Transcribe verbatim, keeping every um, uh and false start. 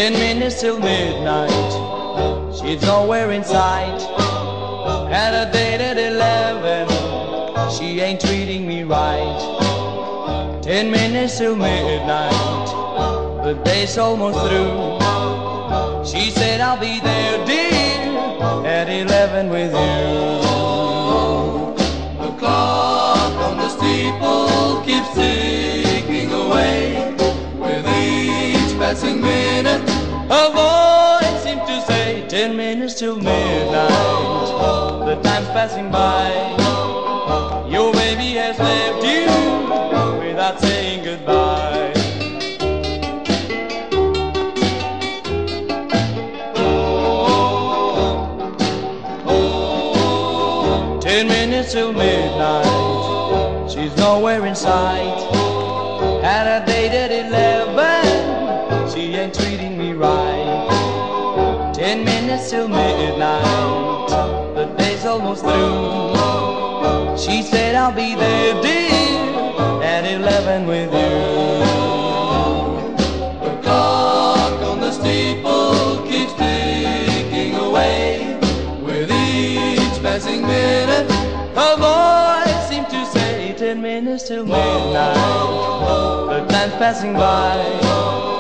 Ten minutes till midnight, she's nowhere in sight. Had a date at eleven, she ain't treating me right. Ten minutes till midnight, the day's almost through. She said I'll be there, dear, at eleven with you. The clock on the steeple keeps ticking away. With each passing minute, a voice seemed to say, ten minutes till midnight, the time's passing by. Your baby has left you without saying goodbye. Oh, oh, ten minutes till midnight, she's nowhere in sight. Had a date at eleven, she ain't treating me right. Ten minutes till midnight, the day's almost through. She said I'll be there, dear, at eleven with you. The clock on the steeple keeps ticking away. With each passing minute, a voice seemed to say, ten minutes till midnight, the time's passing by.